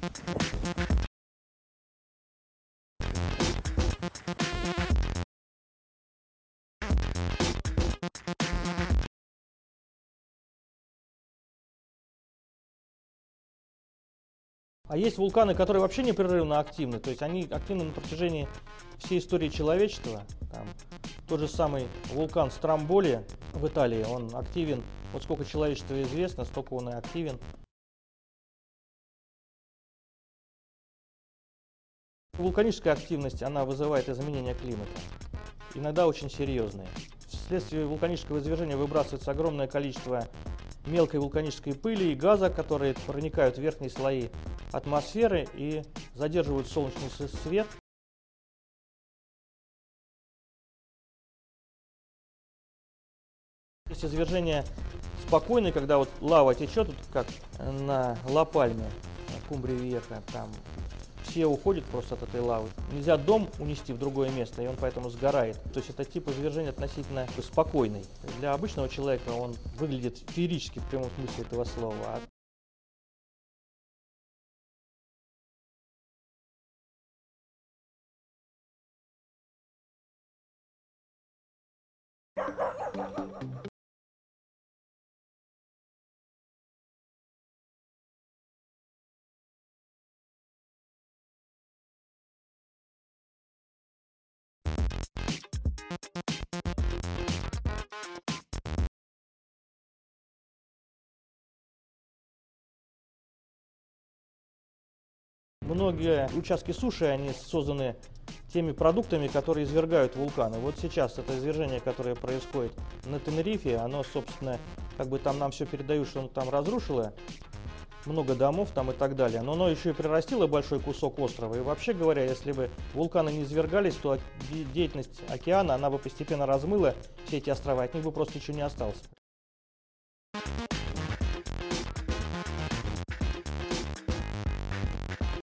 А есть вулканы, которые вообще непрерывно активны, то есть они активны на протяжении всей истории человечества. Там, тот же самый вулкан Стромболи в Италии, он активен, вот сколько человечеству известно, столько он и активен. Вулканическая активность, она вызывает изменения климата, иногда очень серьезные. Вследствие вулканического извержения выбрасывается огромное количество мелкой вулканической пыли и газа, которые проникают в верхние слои атмосферы и задерживают солнечный свет. Есть извержения спокойные, когда вот лава течет, вот как на Ла-Пальме, Кумбри-Вьеха, там все уходят просто от этой лавы. Нельзя дом унести в другое место, и он поэтому сгорает. То есть это тип извержения относительно спокойный. Для обычного человека он выглядит феерически в прямом смысле этого слова. Многие участки суши, они созданы теми продуктами, которые извергают вулканы. Вот сейчас это извержение, которое происходит на Тенерифе, оно, собственно, как бы там нам все передают, что оно там разрушило много домов там и так далее. Но оно еще и прирастило большой кусок острова. И вообще говоря, если бы вулканы не извергались, то деятельность океана, она бы постепенно размыла все эти острова, от них бы просто ничего не осталось.